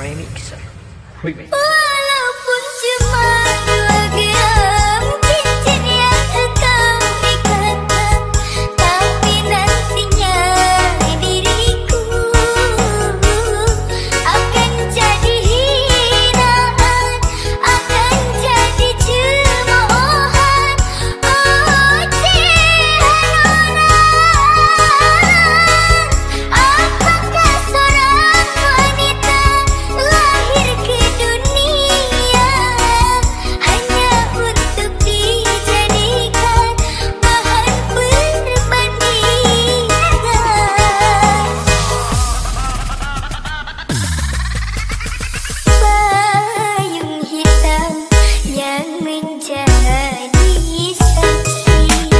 Remix. Remix. Walaupun cuma 2 gram cincin yang engkau ikatkan, tapi nantinya diriku akan jadi hinaan, akan jadi cemoohan. Oh Cihanona, apakah seorang wanita lahir ke dunia hanya untuk dijadikan bahan perbandingan? Payung hitam yang menjadi saksi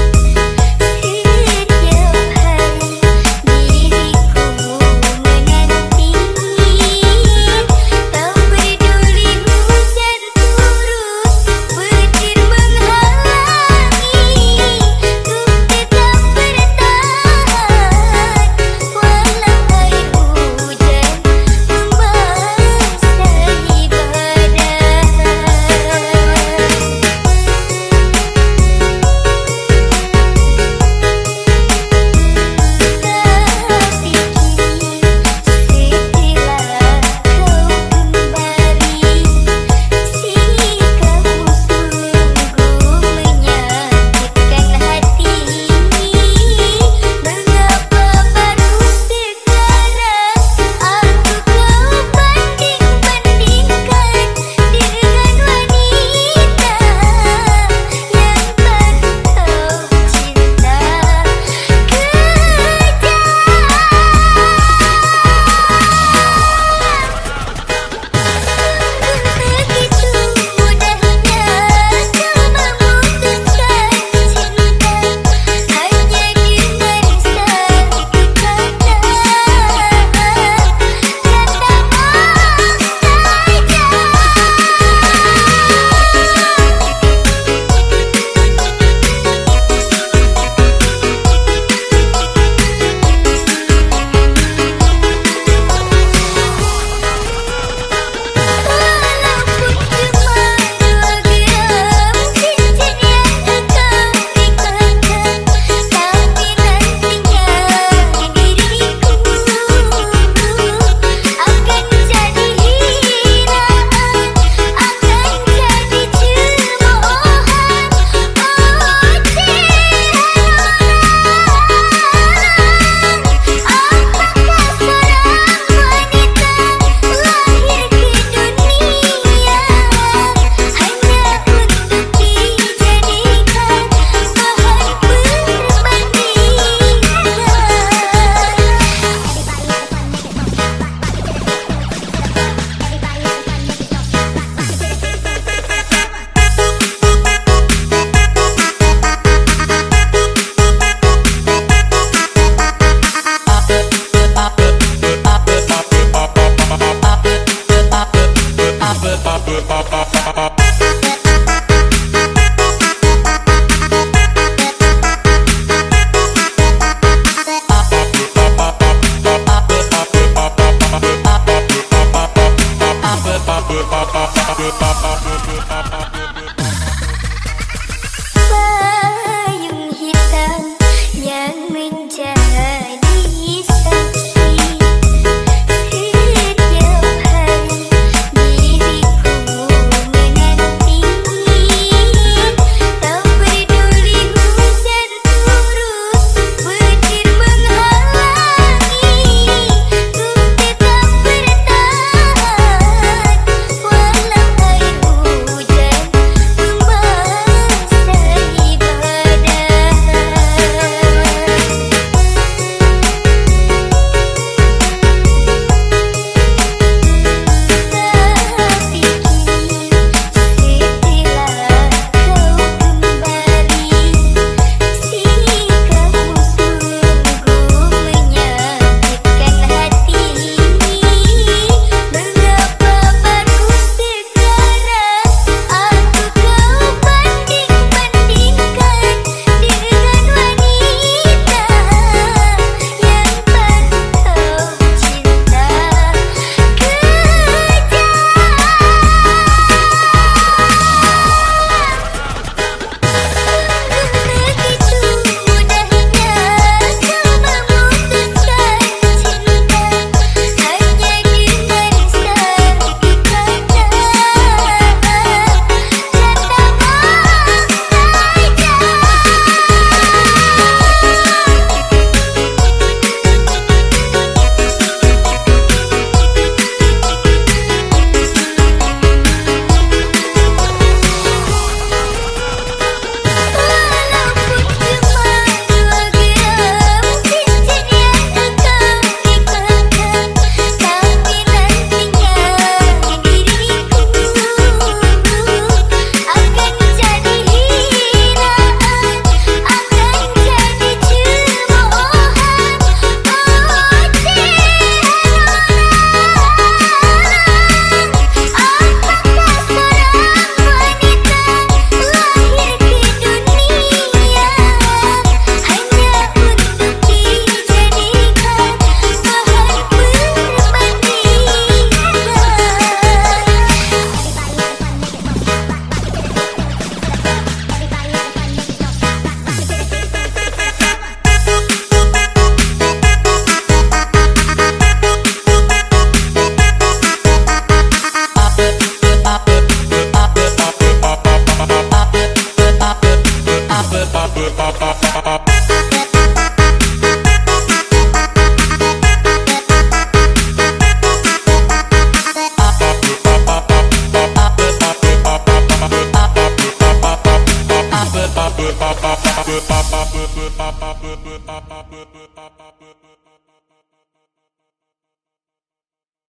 setiap hari diriku menanti. Tak peduli hujan turun, petir menghalangi, ku tetap bertahan walau air hujan membasahi badan. Tapi kini setelah kau kembali, sikapmu sungguh menyakitkan hati. Mengapa baru sekarang aku kau banding-bandingkan dengan wanita yang baru kau cinta? Begitu mudahnya kau memutuskan cinta hanya dengan satu kata Walaupun cuma 2 gram cincin yang engkau ikatkan, tapi nantinya diriku akan jadi hinaan, akan jadi cemoohan. Oh Cihanona, apakah seorang wanita lahir ke dunia hanya untuk dijadikan bahan Papa